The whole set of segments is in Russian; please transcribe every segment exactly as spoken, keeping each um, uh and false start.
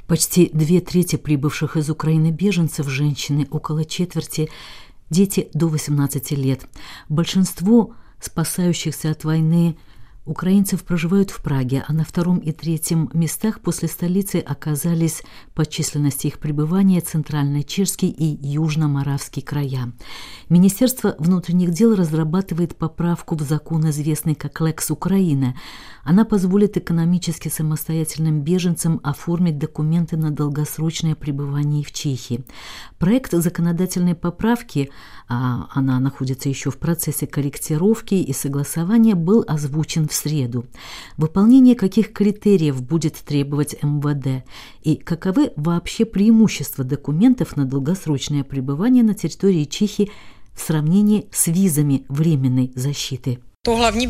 Почти две трети прибывших из Украины беженцев – женщины, около четверти – дети до восемнадцати лет. Большинство спасающихся от войны украинцев проживают в Праге, а на втором и третьем местах после столицы оказались по численности их пребывания Центрально-Чешский и Южно-Моравский края. Министерство внутренних дел разрабатывает поправку в закон, известный как «Лекс Украина». Она позволит экономически самостоятельным беженцам оформить документы на долгосрочное пребывание в Чехии. Проект законодательной поправки, а она находится еще в процессе корректировки и согласования, был озвучен в среду. Выполнение каких критериев будет требовать эм вэ дэ и каковы вообще преимущества документов на долгосрочное пребывание на территории Чехии в сравнении с визами временной защиты. Главным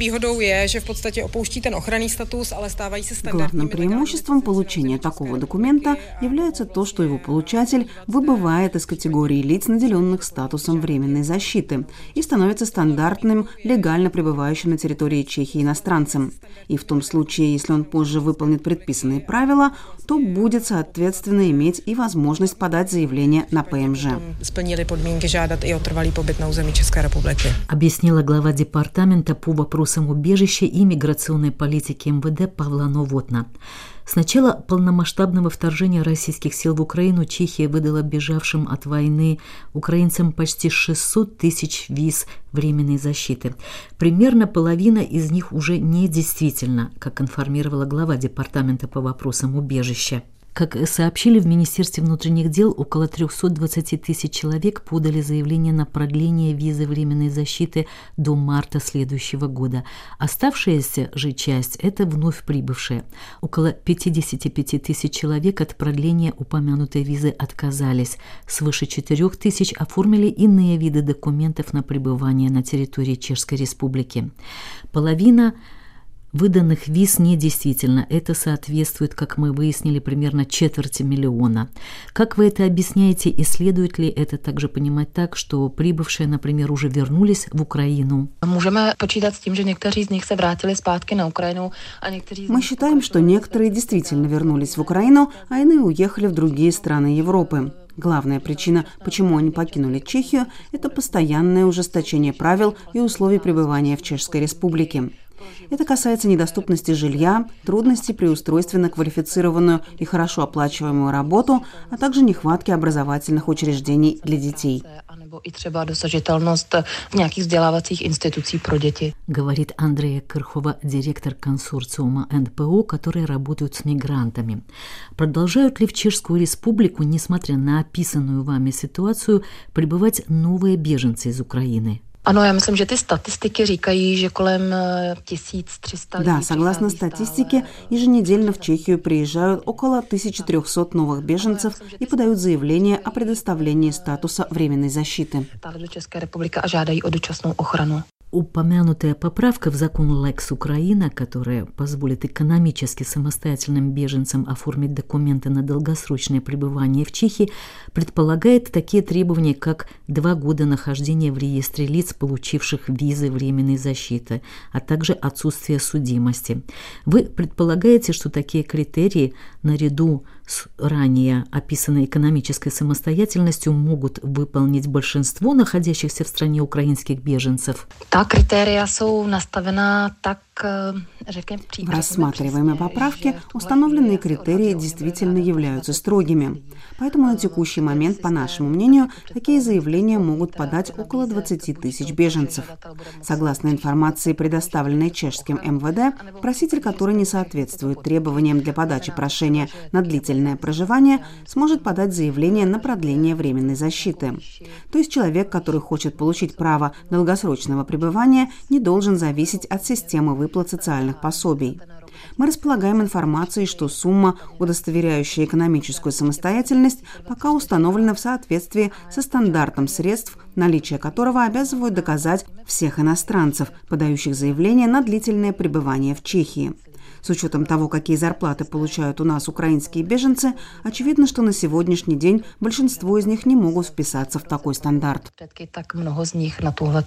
преимуществом получения такого документа является то, что его получатель выбывает из категории лиц, наделенных статусом временной защиты, и становится стандартным, легально пребывающим на территории Чехии иностранцем. И в том случае, если он позже выполнит предписанные правила, то будет, соответственно, иметь и возможность подать заявление на пэ эм жэ. Объяснила глава департамента по вопросам убежища и миграционной политики эм вэ дэ Павла Новотна. С начала полномасштабного вторжения российских сил в Украину Чехия выдала бежавшим от войны украинцам почти шестьсот тысяч виз временной защиты. Примерно половина из них уже недействительна, как информировала глава департамента по вопросам убежища. Как сообщили в Министерстве внутренних дел, около триста двадцать тысяч человек подали заявление на продление визы временной защиты до марта следующего года. Оставшаяся же часть – это вновь прибывшие. Около пятьдесят пять тысяч человек от продления упомянутой визы отказались. Свыше четырех тысяч оформили иные виды документов на пребывание на территории Чешской Республики. Половина выданных виз недействительно. Это соответствует, как мы выяснили, примерно четверти миллиона. Как вы это объясняете и следует ли это также понимать так, что прибывшие, например, уже вернулись в Украину? Мы почитать с тем, что некоторые из них вратились спадки на Украину, а некоторые... Мы считаем, что некоторые действительно вернулись в Украину, а иные уехали в другие страны Европы. Главная причина, почему они покинули Чехию, это постоянное ужесточение правил и условий пребывания в Чешской Республике. Это касается недоступности жилья, трудностей при устройстве на квалифицированную и хорошо оплачиваемую работу, а также нехватки образовательных учреждений для детей. И třeba dosažitelnost nějakých vzdělávacích institucí pro děti. Говорит Андрея Кырхова, директор консорциума эн пэ о, которые работают с мигрантами. Продолжают ли в Чешскую Республику, несмотря на описанную вами ситуацию, прибывать новые беженцы из Украины? Ano, já myslím, že ty statistiky říkají, že kolem tisíc tři sta lidí. Да, согласно статистике, еженедельно в Чехию приезжают около тысячи трёхсот новых беженцев и подают заявление о предоставлении статуса временной защиты. České republiky a žádají o dočasnou ochranu. Упомянутая поправка в закон «Лекс Украина», которая позволит экономически самостоятельным беженцам оформить документы на долгосрочное пребывание в Чехии, предполагает такие требования, как два года нахождения в реестре лиц, получивших визы временной защиты, а также отсутствие судимости. Вы предполагаете, что такие критерии, наряду с ранее описанной экономической самостоятельностью, могут выполнить большинство находящихся в стране украинских беженцев? Так, критерия jsou nastavená tak, řekněme, В рассматриваемой поправке установленные критерии действительно являются строгими. Поэтому на текущий момент, по нашему мнению, такие заявления могут подать около двадцати тысяч беженцев. Согласно информации, предоставленной чешским эм вэ дэ, проситель, который не соответствует требованиям для подачи прошения на длительное проживание, сможет подать заявление на продление временной защиты. То есть человек, который хочет получить право долгосрочного пребывания, не должен зависеть от системы выплат социальных пособий. Мы располагаем информацией, что сумма, удостоверяющая экономическую самостоятельность, пока установлена в соответствии со стандартом средств, наличие которого обязывают доказать всех иностранцев, подающих заявление на длительное пребывание в Чехии. С учетом того, какие зарплаты получают у нас украинские беженцы, очевидно, что на сегодняшний день большинство из них не могут вписаться в такой стандарт. Так много из них на ту,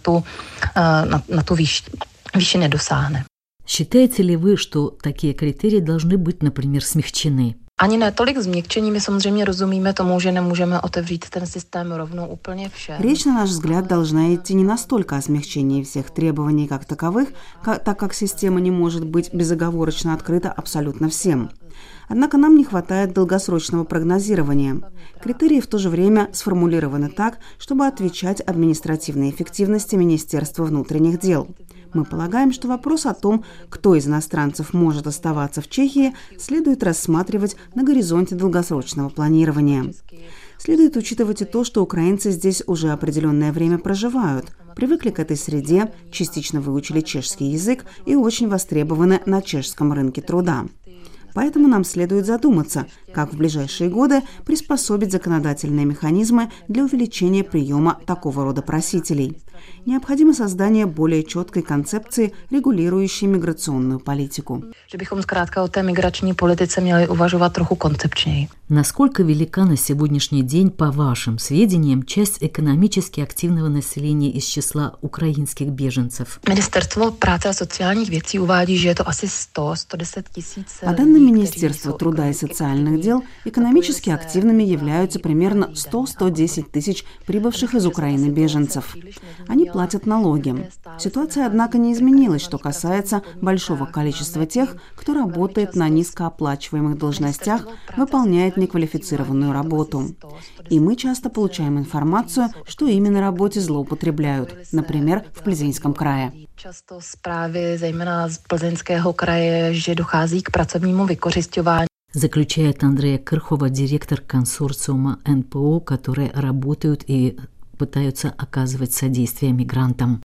на, на ту вещь, вещь не досягнет. Считаете ли вы, что такие критерии должны быть, например, смягчены? Ani ne tolik změkčení, my samozřejmě rozumíme tomu, že nemůžeme otevřít ten systém rovnou úplně všem. Речь, на наш взгляд, должна идти не настолько о смягчении всех требований как таковых, как, так как система не может быть безоговорочно открыта абсолютно всем. Однако нам не хватает долгосрочного прогнозирования. Критерии в то же время сформулированы так, чтобы отвечать административной эффективности Министерства внутренних дел. Мы полагаем, что вопрос о том, кто из иностранцев может оставаться в Чехии, следует рассматривать на горизонте долгосрочного планирования. Следует учитывать и то, что украинцы здесь уже определенное время проживают, привыкли к этой среде, частично выучили чешский язык и очень востребованы на чешском рынке труда. Поэтому нам следует задуматься, как в ближайшие годы приспособить законодательные механизмы для увеличения приема такого рода просителей. Необходимо создание более четкой концепции, регулирующей миграционную политику. Že bychom zkrátka o té migrační politice měli uvažovat trochu koncepčněji. Насколько велика на сегодняшний день, по вашим сведениям, часть экономически активного населения из числа украинских беженцев? Ministerstvo práce a sociálních věcí uvádí, že je to asi сто - сто десять tisíc. По данным Министерства труда и социальных дел, экономически активными являются примерно сто - сто десять тысяч прибывших из Украины беженцев. Они платят налоги. Ситуация, однако, не изменилась, что касается большого количества тех, кто работает на низкооплачиваемых должностях, выполняет неквалифицированную работу. И мы часто получаем информацию, что именно работе злоупотребляют, например, в Плzeňském крае. Často zprávy, zejména z Plzeňského kraje, že dochází k pracovnímu vykořisťování. Заключает Андрея Крыхова, директор консорциума эн пэ о, которые работают и пытаются оказывать содействие мигрантам.